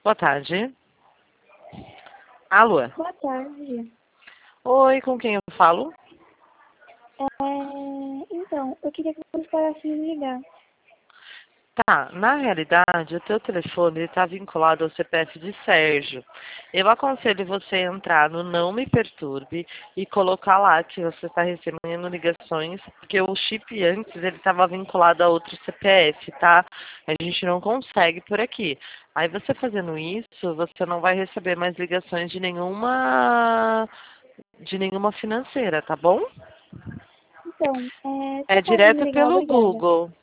Boa tarde. Alô? Boa tarde. Oi, com quem eu falo? Então, eu queria que vocês parassem de ligar. Tá, na realidade, o teu telefone está vinculado ao CPF de Sérgio. Eu aconselho você entrar no Não Me Perturbe e colocar lá que você está recebendo ligações, porque o chip antes ele estava vinculado a outro CPF, tá? A gente não consegue por aqui. Aí você fazendo isso, você não vai receber mais ligações de nenhuma financeira, tá bom? Então, É você pode me direto ligar? pelo Obrigada. Google.